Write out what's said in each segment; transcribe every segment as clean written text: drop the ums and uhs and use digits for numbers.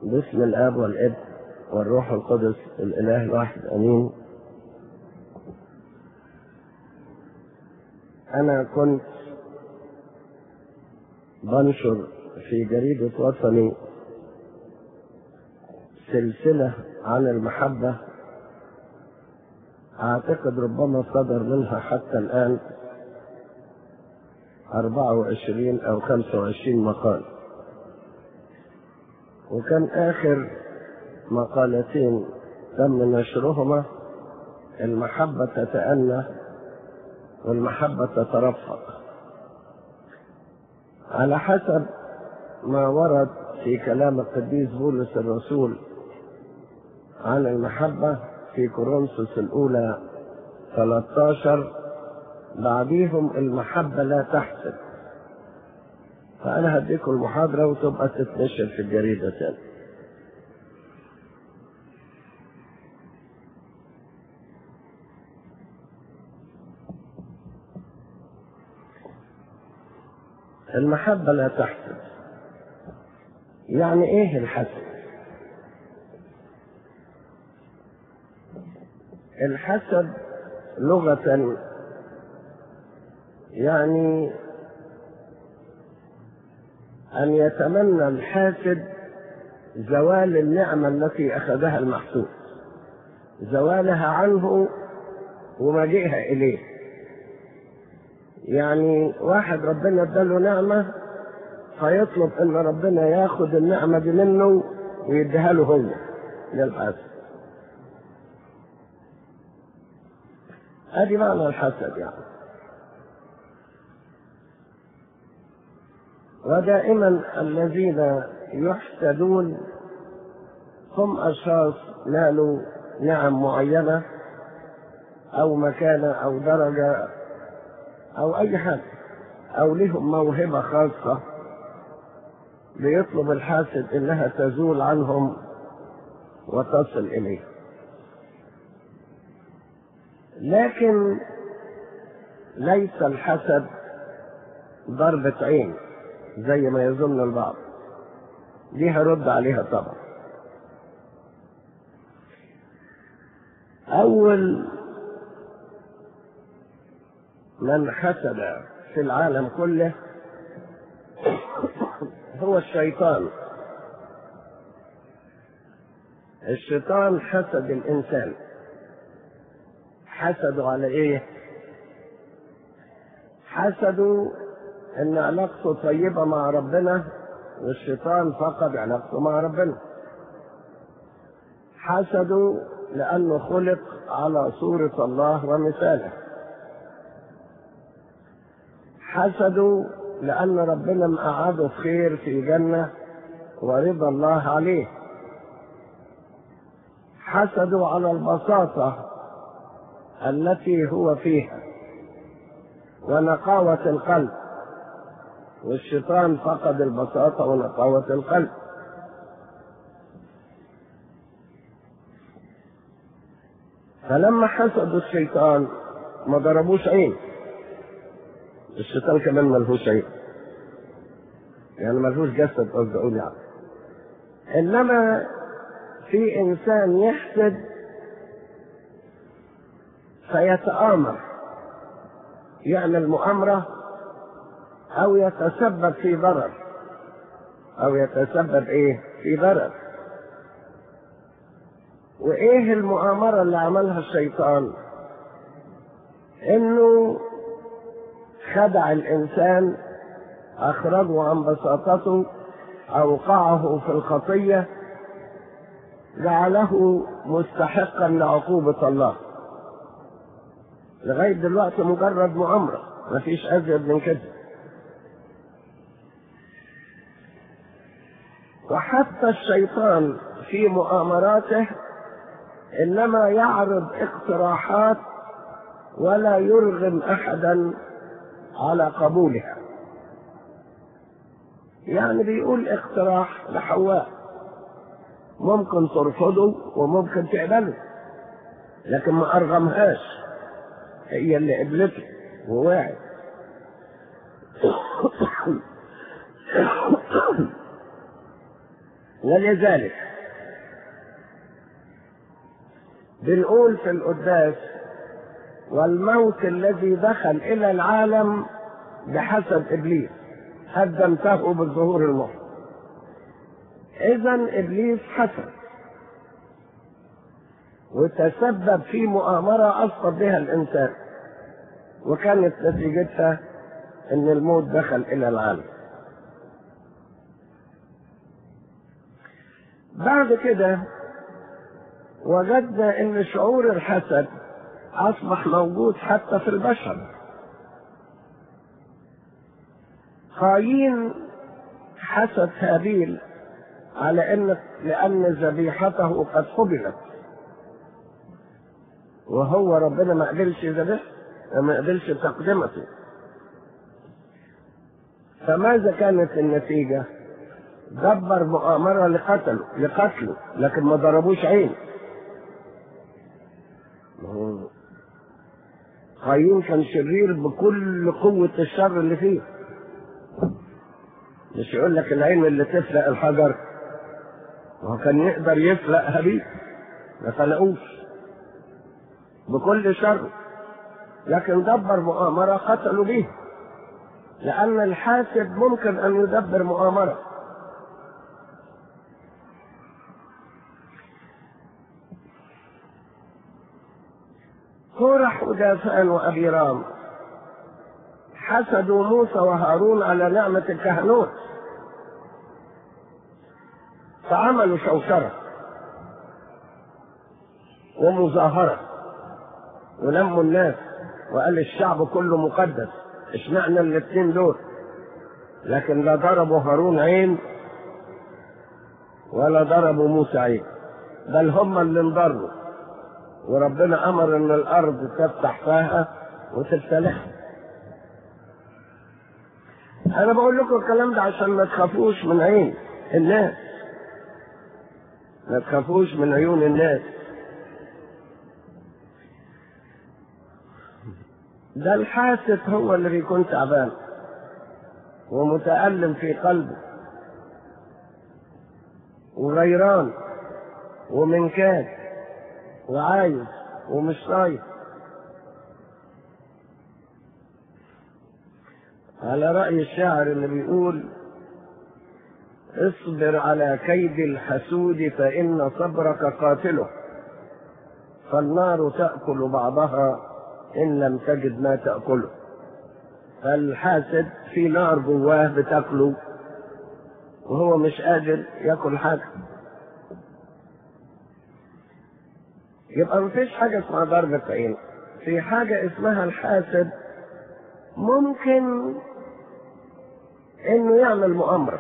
باسم الآب والابن والروح القدس الإله الواحد آمين. أنا كنت بنشر في جريدة وطني سلسلة عن المحبة، أعتقد ربما صدر منها حتى الآن 24 أو 25 مقال، وكان آخر مقالتين تم نشرهما المحبة تتأنى والمحبة تترفق، على حسب ما ورد في كلام القديس بولس الرسول عن المحبة في كورنثوس الأولى 13. بعديهم المحبة لا تحسد. فأنا هديكم المحاضرة وتبقى تتنشر في الجريدة تاني. المحبة لا تحسد. يعني ايه الحسد؟ الحسد لغة يعني أن يتمنى الحاسد زوال النعمة التي أخذها المحسود، زوالها عنه ومجيئها إليه. يعني واحد ربنا اداله نعمة فيطلب ان ربنا ياخد النعمة دي منه ويديها له هو للحسد. ادي معنى الحسد يعني. ودائما الذين يحسدون هم اشخاص نالوا نعم معينة او مكانة او درجة او اي حاجة، او لهم موهبة خاصة بيطلب الحاسد انها تزول عنهم وتصل اليه. لكن ليس الحسد ضربة عين زي ما يظن البعض، دي هرد عليها طبعا. اول من حسد في العالم كله هو الشيطان. الشيطان حسد الإنسان. حسدوا على إيه؟ حسدوا إن علاقته طيبة مع ربنا والشيطان فقد علاقته مع ربنا. حسدوا لأنه خلق على صورة الله ومثاله. حسدوا لأن ربنا مقعده في خير في جنة ورضا الله عليه. حسدوا على البساطة التي هو فيها ونقاوة القلب، والشيطان فقد البساطة ونقاوة القلب. فلما حسدوا الشيطان ما ضربوش عين. الشيطان كمان ملهوش عين، يعني ملهوش جسد قصدي اقول يعني. انما في انسان يحسد فيتآمر، يعمل مؤامرة او يتسبب في ضرر، او يتسبب ايه في ضرر. وايه المؤامرة اللي عملها الشيطان؟ انه خدع الإنسان، أخرجه عن بساطته، أوقعه في الخطية، جعله مستحقا لعقوبة الله. لغاية دلوقتي مجرد مؤامرة، مفيش أزيد من كده. وحتى الشيطان في مؤامراته إنما يعرض اقتراحات ولا يرغم أحدا على قبولها. يعني بيقول اقتراح لحواء ممكن ترفضه وممكن تقبله، لكن ما أرغمهاش، هي اللي قبلته ووعي. ولذلك بنقول في القداس: والموت الذي دخل إلى العالم بحسب إبليس هدمته بالظهور المحر. إذن إبليس حسد وتسبب في مؤامرة أسقط بها الإنسان، وكانت نتيجتها أن الموت دخل إلى العالم. بعد كده وجدنا أن شعور الحسد أصبح موجود حتى في البشر. قايين حسد هابيل على لأن ذبيحته قد قبلت، وهو ربنا ما قبلش ذبيحته، ما قبلش تقدمته. فماذا كانت النتيجة؟ دبر مؤامرة لقتله، لكن ما ضربوش عين. قايين كان شرير بكل قوة الشر اللي فيه. مش يقول لك العين اللي تفلق الحجر، وهو كان يقدر يفلق هابيل، ما فلقوش بكل شر، لكن دبر مؤامرة قتلوا بيه، لأن الحاسد ممكن أن يدبر مؤامرة. كورح ودافان وأبيرام حسدوا موسى وهارون على نعمة الكهنوت، فعملوا شوشرة ومظاهرة ولموا الناس وقال الشعب كله مقدس، اشمعنى الاثنين دول؟ لكن لا ضربوا هارون عين ولا ضربوا موسى عين، بل هم اللي انضروا، وربنا امر ان الارض تفتح فاها وتبتلعها. انا بقول لكم الكلام ده عشان ما تخافوش من عين الناس، ما تخافوش من عيون الناس. ده الحاسد هو اللي بيكون تعبان ومتألم في قلبه وغيران ومنكاد وعايز ومش طايق. على رأي الشاعر اللي بيقول: اصبر على كيد الحسود فإن صبرك قاتله، فالنار تأكل بعضها إن لم تجد ما تأكله. فالحاسد في نار جواه بتاكله وهو مش قادر ياكل حاجة. يبقى مفيش حاجة اسمها ضربة عين، في حاجة اسمها الحاسد ممكن انه يعمل مؤامرة.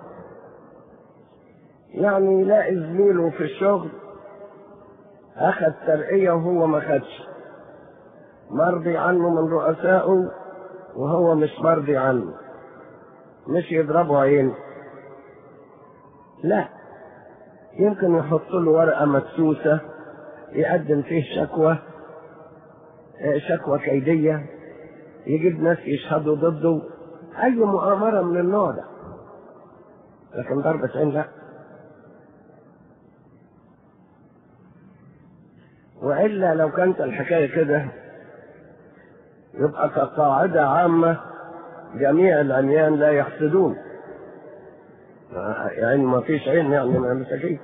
يعني يلاقي زميله في الشغل اخذ ترقية وهو ما خدش، مرضي عنه من رؤسائه وهو مش مرضي عنه، مش يضربه عين، لا، يمكن يحط له ورقة مدسوسة يقدم فيه شكوى كيدية، يجيب ناس يشهدوا ضده، أي مؤامرة من النوع ده. لكن ضربة عين لا. وإلا لو كانت الحكاية كده يبقى كقاعدة عامة جميع العميان لا يحسدون، يعني ما فيش عين يعني ما مساكين،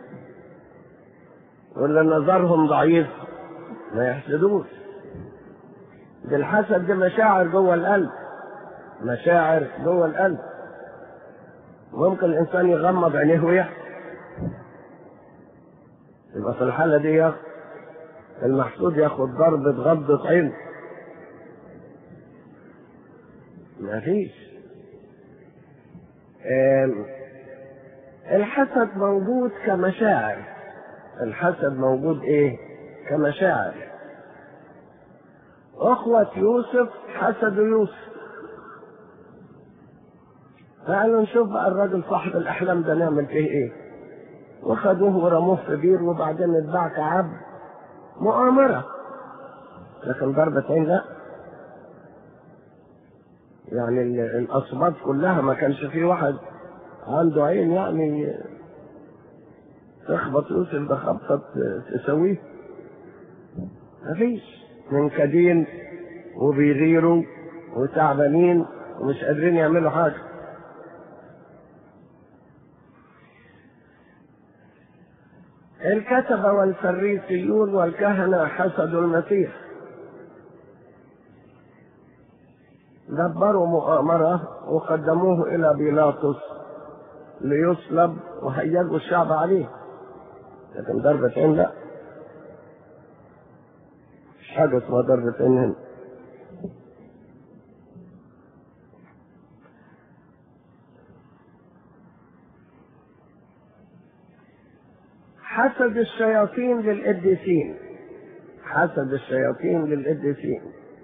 ولا نظرهم ضعيف ما يحسدوش. بالحسد دي مشاعر جوه القلب، مشاعر جوه القلب. ممكن الإنسان يغمض عينيه ويحسد، يبقى في الحالة دي المحسود ياخد ضربة غضة عين. ما فيش. الحسد موجود كمشاعر، الحسد موجود ايه؟ كمشاعر. اخوة يوسف حسدوا يوسف، فقالوا نشوف بقى الراجل صاحب الاحلام ده نعمل فيه ايه، وخدوه ورموه في بير وبعدين اتباع كعبد. مؤامرة، لكن ضربة عين لا. يعني الأصوات كلها ما كانش فيه واحد عنده عين يعني تخبط يوسف بخبطة تسويه؟ مفيش. منكدين وبيغيروا وتعبانين ومش قادرين يعملوا حاجة. الكتبة والفريسيون والكهنة حسدوا المسيح، دبروا مؤامرة وقدموه إلى بيلاطس ليصلب وهيجوا الشعب عليه، لكن ضربة عين لا، مش حاجة اسمها ضربة عين هنا. حسد الشياطين للقديسين، حسد الشياطين للقديسين،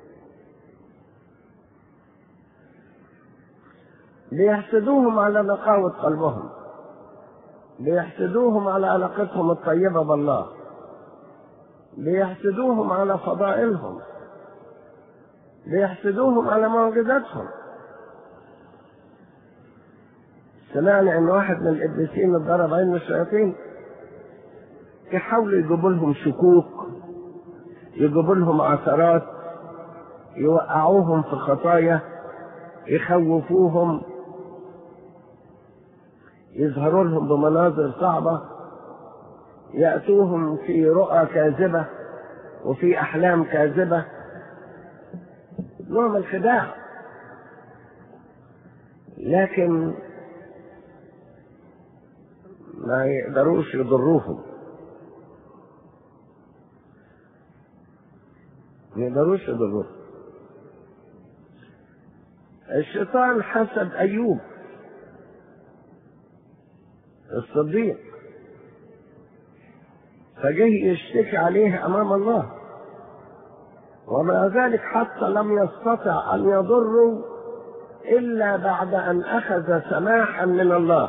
بيحسدوهم على نقاوة قلبهم، بيحسدوهم على علاقتهم الطيبة بالله، بيحسدوهم على فضائلهم، بيحسدوهم على معجزاتهم. سمعنا ان واحد من القديسين اتضرب عين الشياطين، يحاولوا يجيبوا لهم شكوك، يجيبوا لهم عثرات، يوقعوهم في خطايا، يخوفوهم، يظهروا لهم بمناظر صعبة، يأتوهم في رؤى كاذبة وفي أحلام كاذبة، نوع من الخداع. لكن ما يقدروش يضروهم، ما يقدروش يضروهم. الشيطان حسد أيوب الصديق، فجه يشتكي عليه أمام الله، ومع ذلك حتى لم يستطع أن يضره إلا بعد أن أخذ سماحا من الله،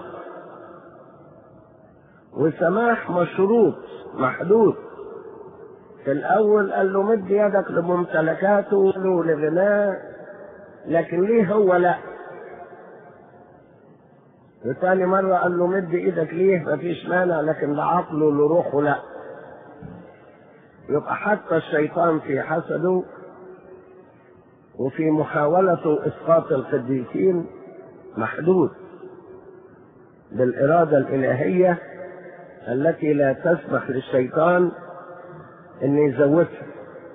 وسماح مشروط محدود. في الأول قال له مد يدك لممتلكاته لغناه، لكن ليه هو لا. وثاني مرة قال له مد ايدك ليه مفيش مانع، لكن لعقله لروحه لا. يبقى حتى الشيطان في حسده وفي محاولته إسقاط القديسين محدود بالإرادة الإلهية التي لا تسمح للشيطان أن يزودها.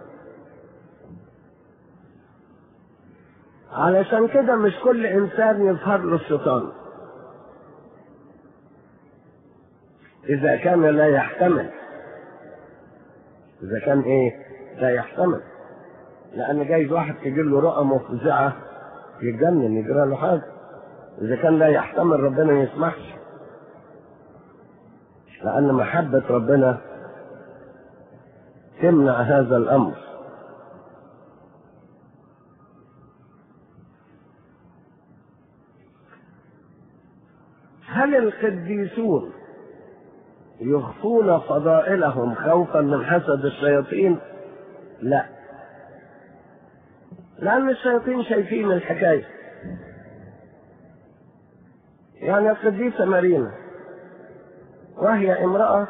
علشان كده مش كل إنسان يظهر له الشيطان إذا كان لا يحتمل، إذا كان لا يحتمل، لأن جايز واحد تجي له رؤى مفزعة يتجنن يجرى له حاجة. إذا كان لا يحتمل ربنا ما يسمحش، لأن محبة ربنا تمنع هذا الأمر. هل القديسون يخفون فضائلهم خوفا من حسد الشياطين؟ لا، لأن الشياطين شايفين الحكاية. يعني القديسة مارينا وهي امرأة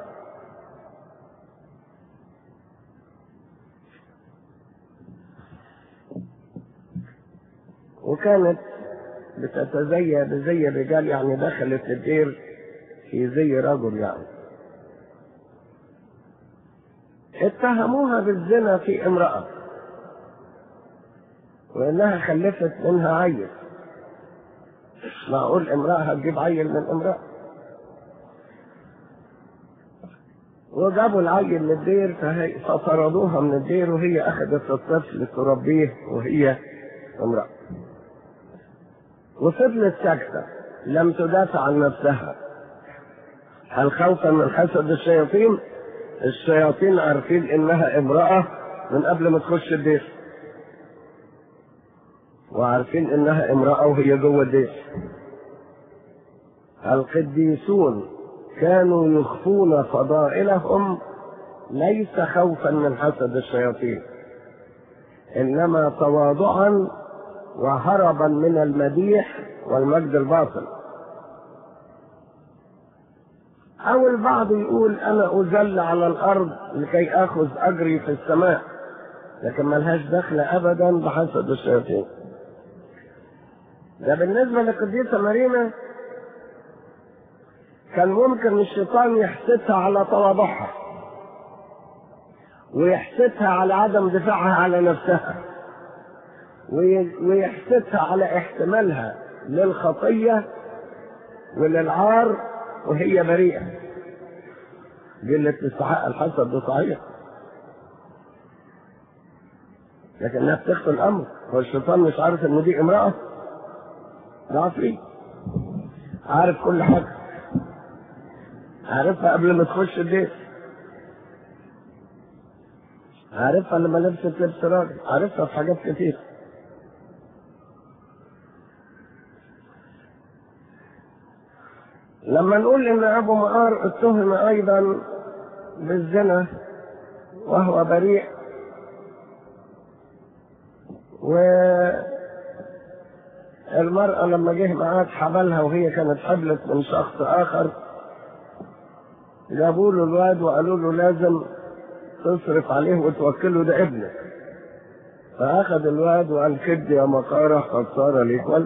وكانت بتتزي بزي الرجال، يعني دخلت الدير في زي رجل، يعني اتهموها بالزنا في امرأة وانها خلفت منها عيل. معقول امرأة هتجيب عيل من امرأة؟ وجابوا العيل للدير فطردوها من الدير، وهي اخذت الطفل تربيه وهي امرأة، وفضلت ساكتة لم تدافع عن نفسها. هل خوفا من حسد الشياطين؟ الشياطين عارفين انها امرأة من قبل ما تخش الدير، وعارفين انها امرأة وهي جوه الدير. القديسون كانوا يخفون فضائلهم ليس خوفا من حسد الشياطين، انما تواضعا وهربا من المديح والمجد الباطل. أو البعض يقول أنا أذل على الأرض لكي آخذ أجري في السماء، لكن ملهاش دخل أبدا بحسد الشياطين. ده بالنسبة لقديسة مارينا كان ممكن الشيطان يحسدها على تواضعها، ويحسدها على عدم دفاعها على نفسها، ويحسدها على احتمالها للخطية وللعار وهي بريئة. دي اللي تستحق الحسد، ده صحيح، لكنها بتخفي الأمر. والشيطان مش عارف إن دي امرأة، ده عفريت، عارف كل حاجة، عارفها قبل ما تخش البيت، عارفها لما لبست لبس راجل، عارفها في حاجات كتير. لما نقول ان ابو مقار اتهم ايضا بالزنا وهو بريء، والمرأة لما جه معاه حبلها وهي كانت حبلت من شخص اخر، جابوا له الواد وقالوا له لازم تصرف عليه وتوكله، ده ابنك. فاخذ الواد وقال كد يا مقارة قد صار ليك ولد.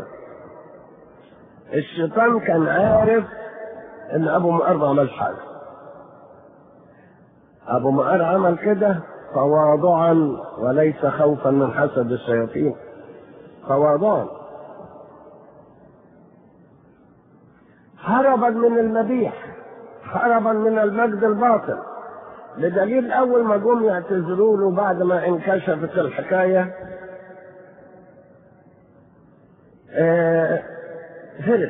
الشيطان كان عارف ان ابو مقار ما عملش حاجه. ابو مقار عمل كده تواضعا وليس خوفا من حسد الشياطين، تواضعا، هربا من المديح، هربا من المجد الباطل. بدليل اول ما جم يعتذروا له بعد ما انكشفت الحكايه هرب،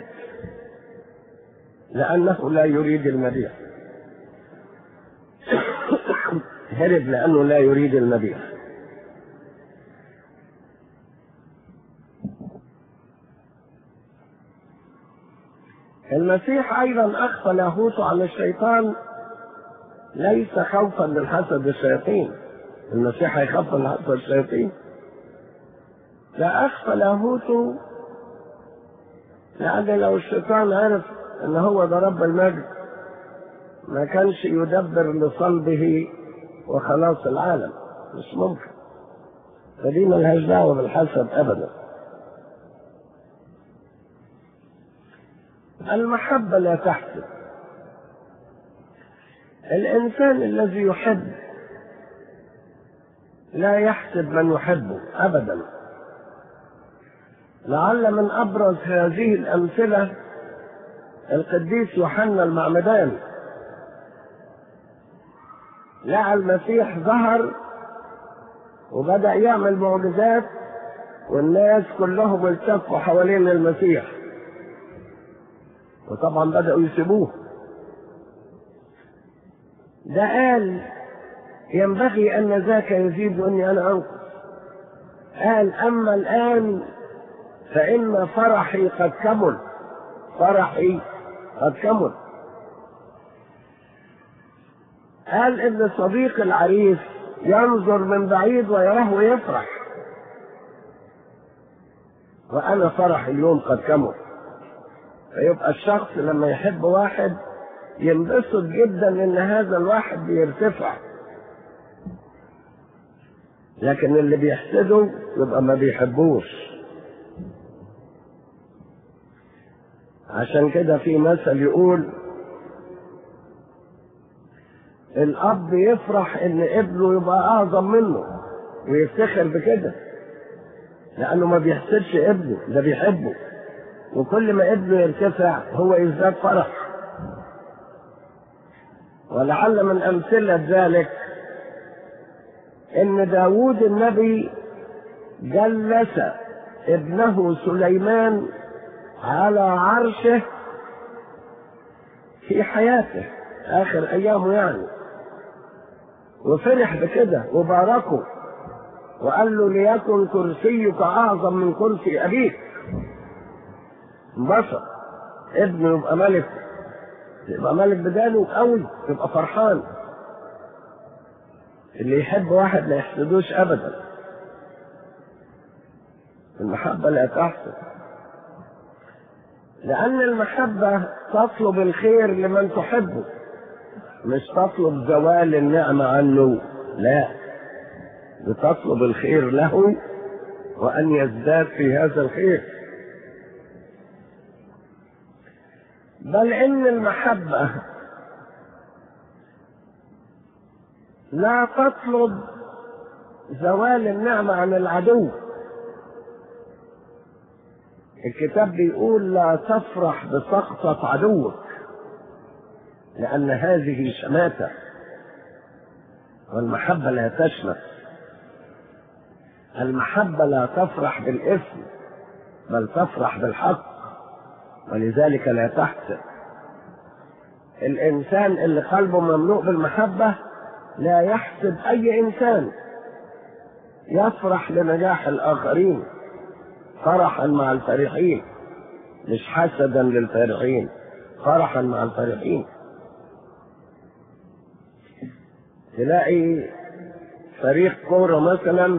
لأنه لا يريد المديح. هرب لأنه لا يريد المديح. المسيح أيضا أخفى لاهوته على الشيطان ليس خوفا من حسد الشياطين. المسيح هيخاف من حسد الشياطين؟ لا، أخفى لاهوته لأن لو الشيطان عرف ان هو ده رب المجد ما كانش يدبر لصلبه وخلاص العالم، مش ممكن. فدي ملهاش دعوه بالحسد ابدا. المحبه لا تحسد. الانسان الذي يحب لا يحسد من يحبه ابدا. لعل من ابرز هذه الامثله القديس يوحنا المعمدان. لقى المسيح ظهر وبدأ يعمل معجزات، والناس كلهم التفوا حوالين المسيح، وطبعا بدأوا يسيبوه. ده قال ينبغي أن ذاك يزيد وإني أنا أنقص. قال أما الآن فإن فرحي قد كمل، فرحي قد كمل. قال ان صديق العريس ينظر من بعيد ويراه ويفرح، وانا فرح اليوم قد كمل. فيبقى الشخص لما يحب واحد ينبسط جدا ان هذا الواحد بيرتفع، لكن اللي بيحسده يبقى ما بيحبوش. عشان كده في مثل يقول الاب يفرح ان ابنه يبقى اعظم منه ويفتخر بكده، لانه ما بيحسدش ابنه، ده بيحبه، وكل ما ابنه يرتفع هو يزداد فرح. ولعل من امثله ذلك ان داوود النبي جلس ابنه سليمان على عرشه في حياته آخر أيامه يعني، وفرح بكده وباركه وقال له ليكن كرسيك أعظم من كرسي أبيك. انبسط ابنه يبقى ملك، يبقى ملك بداله قوي، يبقى فرحان. اللي يحب واحد ما يحسدوش أبدا. المحبة لا تحسد. لأن المحبة تطلب الخير لمن تحبه، مش تطلب زوال النعمة عنه، لا، بتطلب الخير له وأن يزداد في هذا الخير. بل إن المحبة لا تطلب زوال النعمة عن العدو. الكتاب بيقول لا تفرح بسقطة عدوك لأن هذه شماتة، والمحبة لا تشمت. المحبة لا تفرح بالإثم بل تفرح بالحق، ولذلك لا تحسد. الإنسان اللي قلبه مملوء بالمحبة لا يحسد أي إنسان، يفرح لنجاح الآخرين فرحا مع الفرحين، مش حسدا للفرحين، فرحا مع الفرحين. تلاقي فريق كورة مثلا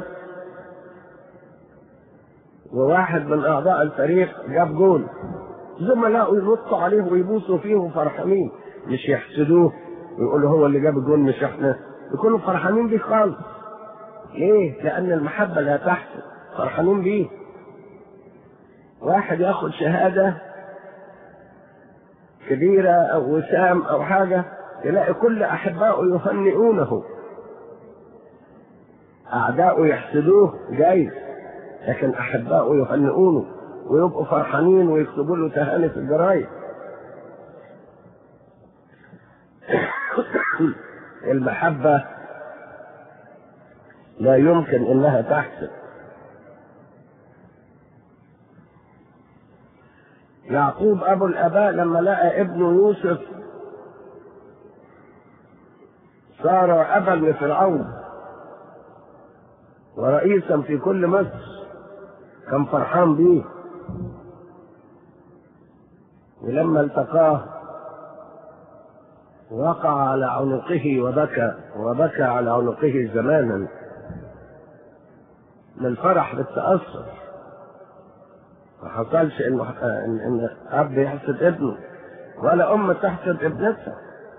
وواحد من أعضاء الفريق جاب جول، زملائه ينطوا عليه ويبوسوا فيه وفرحانين، مش يحسدوه ويقولوا هو اللي جاب الجول مش احنا، يكونوا فرحانين بيه خالص. ليه؟ لأن المحبة لا تحسد، فرحانين بيه. واحد ياخد شهادة كبيرة أو وسام أو حاجة، تلاقي كل أحبائه يهنئونه، أعداؤه يحسدوه جايز، لكن أحبائه يهنئونه ويبقوا فرحانين ويكتبوا له تهاني في الجرايد. المحبة لا يمكن إنها تحسد. يعقوب أبو الآباء لما لقى ابنه يوسف صار أبا لفرعون ورئيسا في كل مصر، كان فرحان بيه، ولما التقاه وقع على عنقه وبكى على عنقه زمانا من الفرح بالتأثر. ما حصلش ان اب يحسد ابنه ولا ام تحسد ابنتها،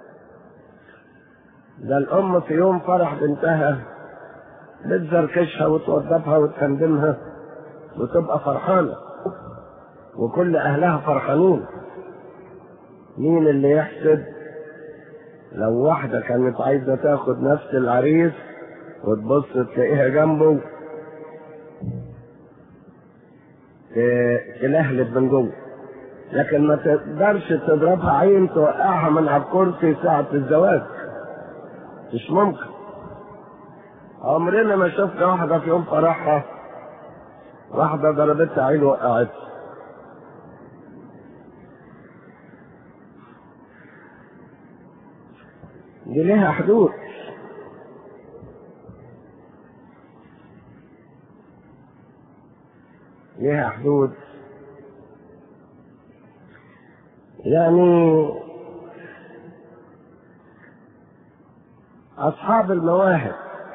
ده الام في يوم فرح بنتها بتزركشها وتوضبها وتخدمها وتبقى فرحانه وكل اهلها فرحانين. مين اللي يحسد؟ لو واحده كانت عايزه تاخد نفس العريس وتبص تلاقيها جنبه تلهلب من جوه، لكن ما تقدرش تضربها عين توقعها من على الكرسي ساعة الزواج، مش ممكن. عمرنا ما شفنا واحدة في يوم فرحها واحدة ضربتها عين وقعتها. دي ليها حدود. ليها حدود. يعني أصحاب المواهب،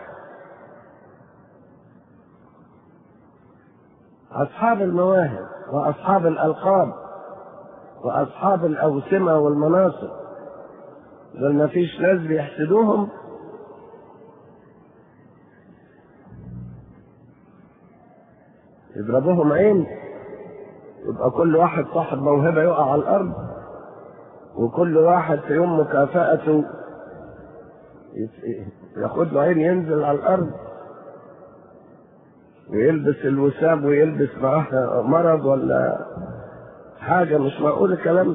أصحاب المواهب وأصحاب الألقاب وأصحاب الأوسمة والمناصب، دول ما فيش ناس بيحسدوهم. يضربوهم عين، يبقى كل واحد صاحب موهبة يقع على الأرض، وكل واحد في يوم مكافأته ياخد له عين ينزل على الأرض ويلبس الوسام ويلبس معاه مرض ولا حاجة. مش معقول الكلام ده.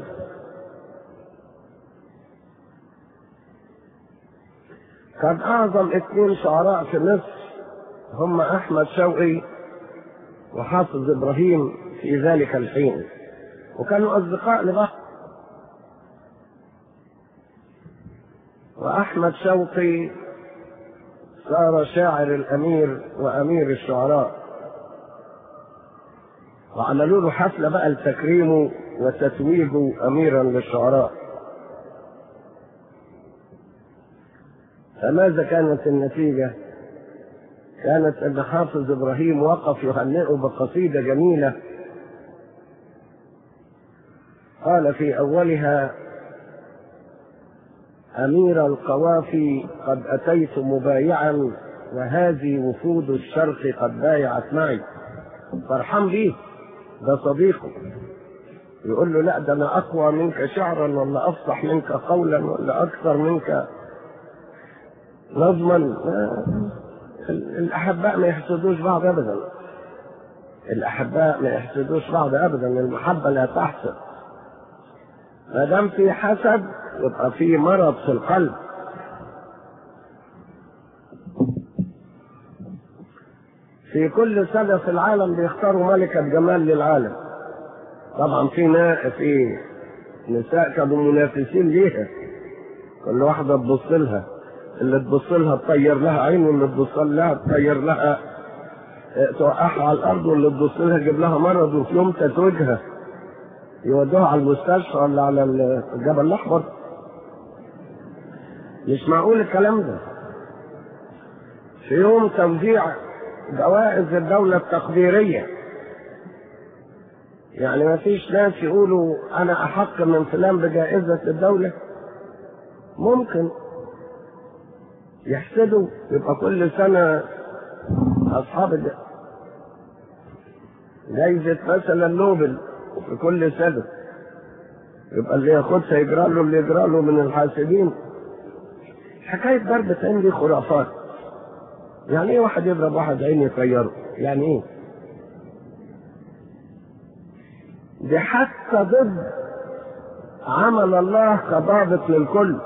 كان أعظم 2 شعراء في مصر هم أحمد شوقي وحافظ إبراهيم في ذلك الحين، وكانوا أصدقاء لبعض. وأحمد شوقي صار شاعر الأمير وأمير الشعراء، وعملوا له حفلة بقى لتكريمه وتتويجه أميرا للشعراء. فماذا كانت النتيجة؟ كانت أن حافظ إبراهيم وقف يهنئه بقصيدة جميلة قال في أولها: أمير القوافي قد أتيت مبايعا، وهذه وفود الشرق قد بايعت معي. فرحان بيه، ده صديقه. يقول له: لا، ده أنا أقوى منك شعرا، ولا أفصح منك قولا، ولا أكثر منك نظما. الأحباء ما يحسدوش بعض أبدا. الأحباء ما يحسدوش بعض أبدا. المحبة لا تحسد. ما دام في حسد يبقى في مرض في القلب. في كل سنة في العالم بيختاروا ملكة جمال للعالم. طبعا في نساء كانوا منافسين ليها، كل واحدة تبص لها، اللي تبص لها تطير لها عين، واللي تبص لها تطير لها توقعها على الأرض، واللي تبص لها تجيب لها مرض، وفي يوم تتوجها يودوها على المستشفى ولا على الجبل الأحمر. مش معقول الكلام ده. في يوم توزيع جوائز الدولة التقديرية، يعني ما فيش ناس يقولوا أنا أحق من فلان بجائزة الدولة. ممكن يحسدوا، يبقى كل سنة أصحاب جائزة مثلا نوبل في كل سنة، يبقى اللي ياخدها يجرى له اللي يجرى له من الحاسدين. حكاية ضربة عين دي خرافات. يعني ايه واحد يضرب واحد عين يطيره؟ يعني ايه؟ دي حتى ضد عمل الله كضابط للكل.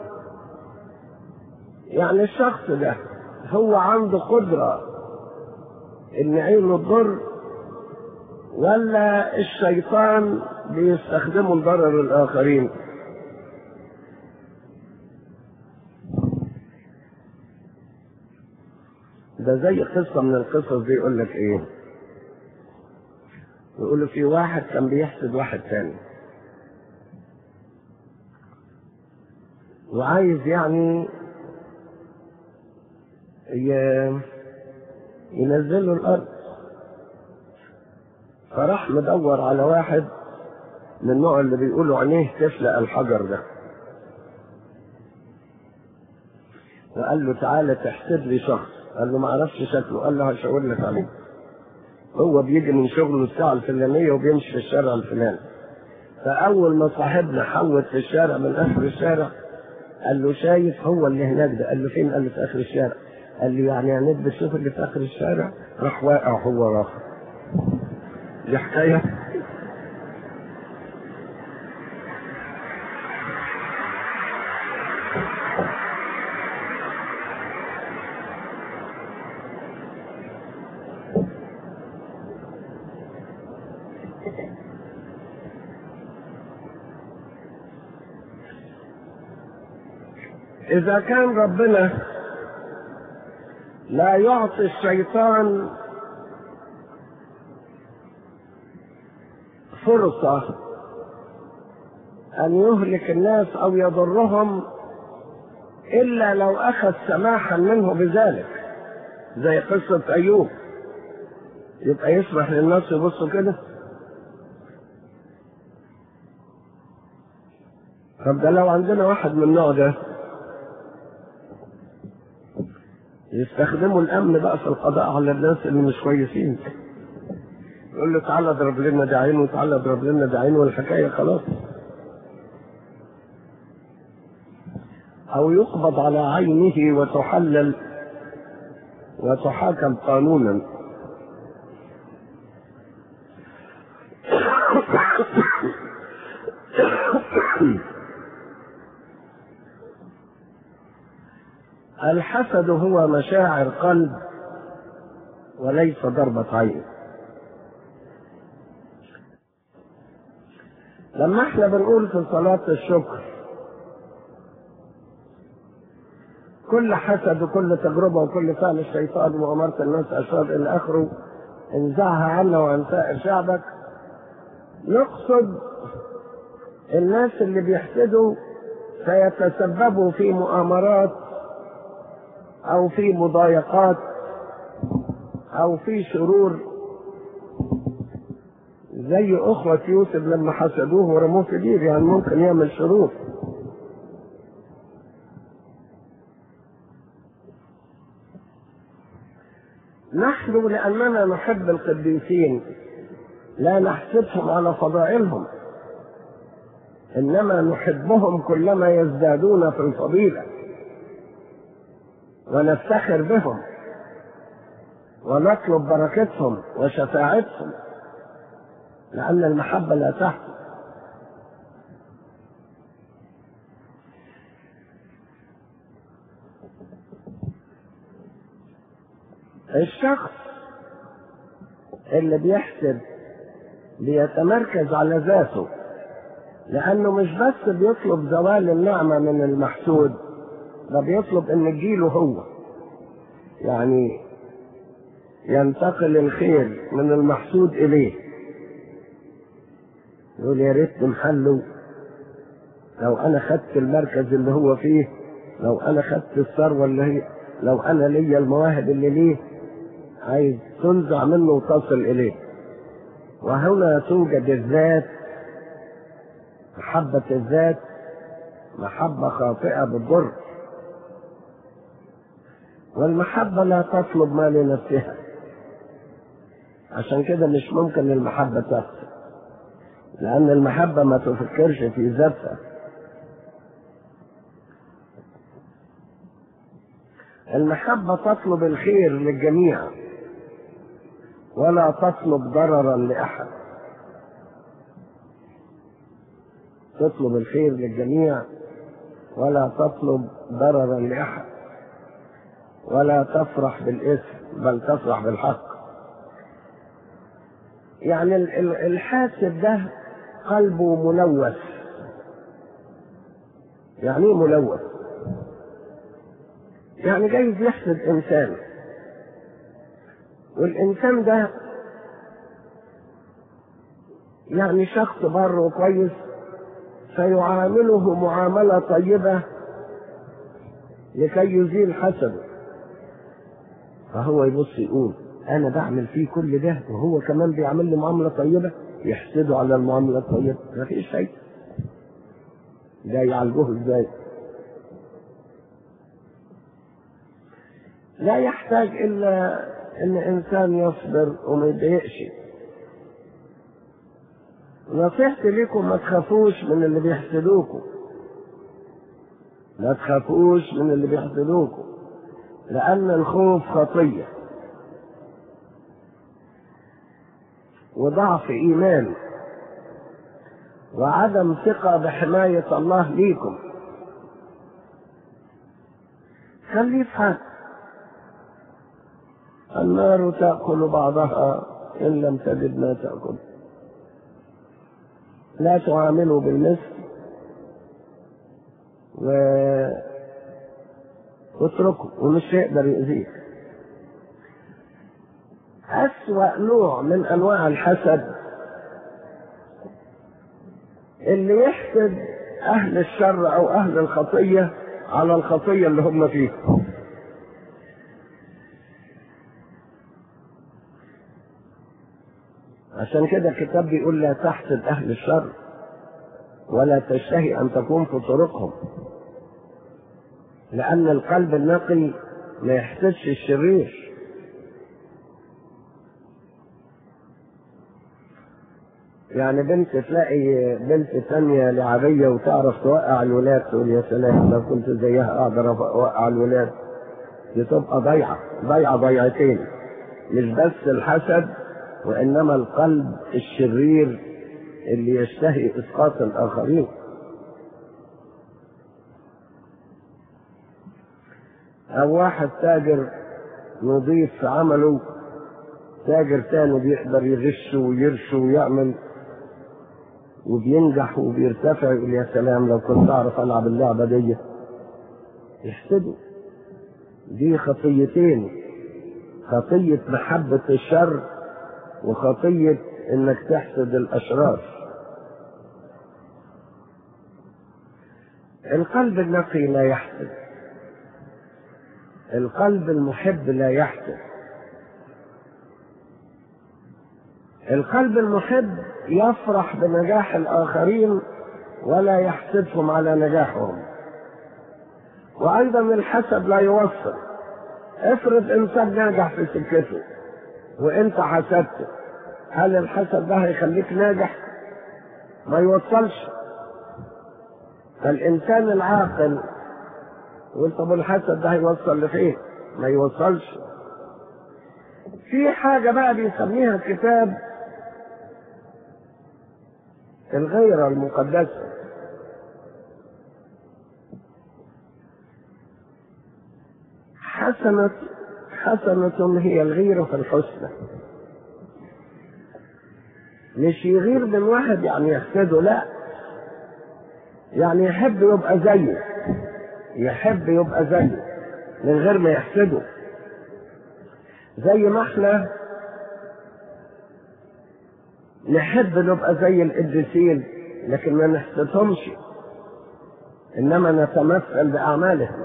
يعني الشخص ده هو عنده قدرة ان عينه تضر، ولا الشيطان بيستخدمه لضرر الآخرين؟ ده زي قصة من القصص دي. يقول لك ايه؟ يقول في واحد كان بيحسد واحد تاني، وعايز يعني ينزله الأرض. فراح مدور على واحد من النوع اللي بيقولوا عينيه تفلق الحجر ده، وقال له: تعالى تحسد لي شخص. قال له: ما اعرفش شكله. قال له: هشاور لك عليه. هو بيجي من شغله الساعة الفلانية وبيمشي في الشارع الفلاني. فأول ما صاحبنا حوت في الشارع من آخر الشارع، قال له: شايف هو اللي هناك ده؟ قال له: فين؟ قال له: في آخر الشارع. قال له: يعني هناك بتشوف اللي في آخر الشارع؟ راح واقع هو راح. دي حكاية. إذا كان ربنا لا يعطي الشيطان فرصة أن يهلك الناس أو يضرهم إلا لو أخذ سماحا منه بذلك، زي قصة أيوب، يبقى يسمح للناس يبصوا كده؟ طب ده لو عندنا واحد من النوع ده يستخدموا الأمن بقى في القضاء على الناس اللي مش كويسين. يقول له: تعالى اضرب لنا ده عين، وتعالى اضرب لنا ده عين، والحكاية خلاص. أو يقبض على عينه وتحلل وتحاكم قانونا. الحسد هو مشاعر قلب وليس ضربة عين. لما احنا بنقول في صلاة الشكر كل حسد وكل تجربة وكل فعل الشيطان وأمارة الناس أشرار إلى آخره انزعها عنا وعن سائر شعبك، نقصد الناس اللي بيحسدوا سيتسببوا في مؤامرات أو في مضايقات أو في شرور زي أخوة يوسف لما حسدوه ورموه في بير، يعني ممكن يعمل شرور. نحن لأننا نحب القديسين لا نحسدهم على فضائلهم، إنما نحبهم كلما يزدادون في الفضيلة، ونفتخر بهم ونطلب بركتهم وشفاعتهم، لأن المحبة لا تحسد. الشخص اللي بيحسد بيتمركز على ذاته، لأنه مش بس بيطلب زوال النعمة من المحسود، ده بيطلب إن تجيله هو، يعني ينتقل الخير من المحسود إليه. يقول يا ريت محله، لو أنا خدت المركز اللي هو فيه، لو أنا خدت الثروة اللي هي، لو أنا ليا المواهب اللي ليه، عايز تنزع منه وتصل إليه. وهنا توجد الذات، محبة الذات محبة خاطئة بالضر، والمحبة لا تطلب ما لنفسها، عشان كده مش ممكن المحبة تحصل، لأن المحبة ما تفكرش في ذاتها. المحبة تطلب الخير للجميع ولا تطلب ضررا لأحد. تطلب الخير للجميع ولا تطلب ضررا لأحد، ولا تفرح بالإثم بل تفرح بالحق. يعني الحاسد ده قلبه ملوث. يعني ايه ملوث؟ يعني جايز يحسد إنسان، والإنسان ده يعني شخص بر وكويس، فيعامله معاملة طيبة لكي يزيل حسده، فهو يبص يقول أنا بعمل فيه كل ده وهو كمان بيعمل لي معاملة طيبة، يحسده على المعاملة الطيبة. ما فيش شيء، ده يعالجوه ازاي؟ لا يحتاج إلا إن إنسان يصبر وما يضايقش. نصيحتي لكم ما تخافوش من اللي بيحسدوكم، لا تخافوش من اللي بيحسدوكم، لأن الخوف خطية وضعف إيمان وعدم ثقة بحماية الله ليكم. خليه يفهم، النار تأكل بعضها إن لم تجد ما تأكل. لا تعاملوا بالمثل واتركه، ومش هيقدر يؤذيك. أسوأ نوع من أنواع الحسد اللي يحسد أهل الشر أو أهل الخطية على الخطية اللي هم فيها. عشان كده الكتاب بيقول لا تحسد أهل الشر ولا تشتهي أن تكون في طرقهم، لأن القلب النقي ما يحسدش الشرير. يعني بنت تلاقي بنت ثانية لعبية وتعرف توقع الولاد، تقول يا سلام لو كنت زيها أقدر أوقع الولاد. دي تبقى ضيعة ضيعتين، مش بس الحسد وإنما القلب الشرير اللي يشتهي إسقاط الآخرين. أو واحد تاجر نضيف في عمله، تاجر تاني بيقدر يغش ويرش ويعمل وبينجح وبيرتفع، يقول يا سلام لو كنت أعرف ألعب اللعبة دي. يحسدوا. دي خطيتين، خطية محبة الشر وخطية إنك تحسد الأشرار. القلب النقي لا يحسد، القلب المحب لا يحسد. القلب المحب يفرح بنجاح الآخرين ولا يحسدهم على نجاحهم. وأيضا الحسد لا يوصل. افرض إنسان ناجح في سكته وإنت حسدته، هل الحسد ده هيخليك ناجح؟ ما يوصلش. فالإنسان العاقل يقول طب الحسد ده هيوصل لفين؟ ما يوصلش. في حاجة بقى بيسميها الكتاب الغيرة المقدسة. حسنة هي الغيرة في الحسنى. مش يغير من واحد يعني يحسده، لا، يعني يحب يبقى زيه، يحب يبقى زيه من غير ما يحسده. زي ما احنا نحب نبقى زي القديسين لكن ما نحسدهمش، انما نتمثل باعمالهم.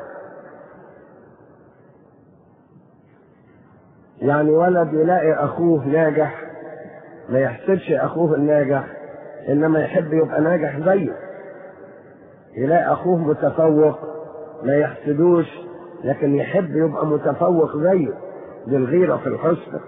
يعني ولد يلاقي اخوه ناجح ما يحسدش اخوه الناجح، انما يحب يبقى ناجح زيه. يلاقي اخوه متفوق ما يحسدوش، لكن يحب يبقى متفوق زيه، بالغيرة في الحسنى.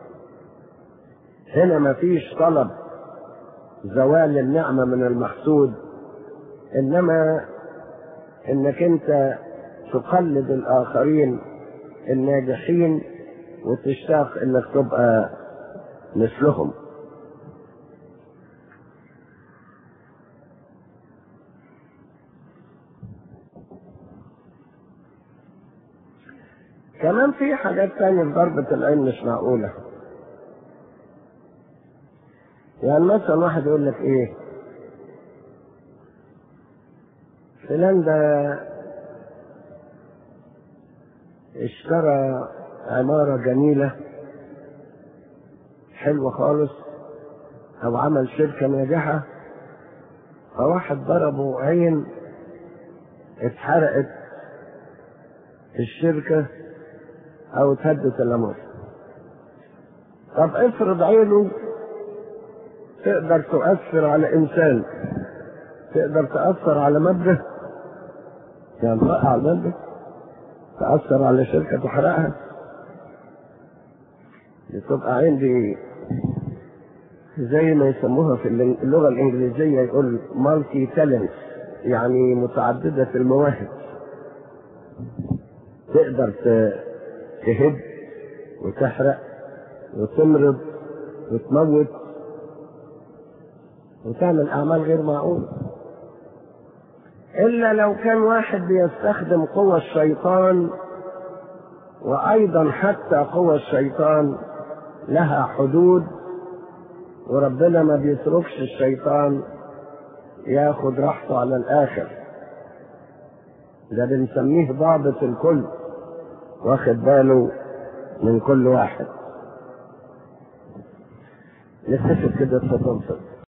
هنا ما فيش طلب زوال النعمة من المحسود، انما انك انت تقلد الاخرين الناجحين وتشتاق انك تبقى مثلهم. كمان في حاجات تانية في ضربة العين مش معقولة. يعني مثلا واحد يقول لك ايه، فلان ده اشترى عمارة جميلة حلوة خالص، او عمل شركة ناجحة، فواحد ضربه عين اتحرقت الشركة او اتهدت الاموال. طب افرض عينه تقدر تؤثر على انسان، تقدر تأثر على مبنى، يعني تقع على مبنى، تأثر على شركة تحرقها. بتبقى عندي زي ما يسموها في اللغة الإنجليزية يقول مالتي تالنت، يعني متعددة المواهب. تقدر تهد وتحرق وتمرض وتموت وتعمل أعمال غير معقولة. إلا لو كان واحد بيستخدم قوى الشيطان، وأيضا حتى قوى الشيطان لها حدود، وربنا ما بيتركش الشيطان ياخد راحته على الآخر. ده بنسميه ضابط الكل، واخد باله من كل واحد. نكتشف كده التفاصيل.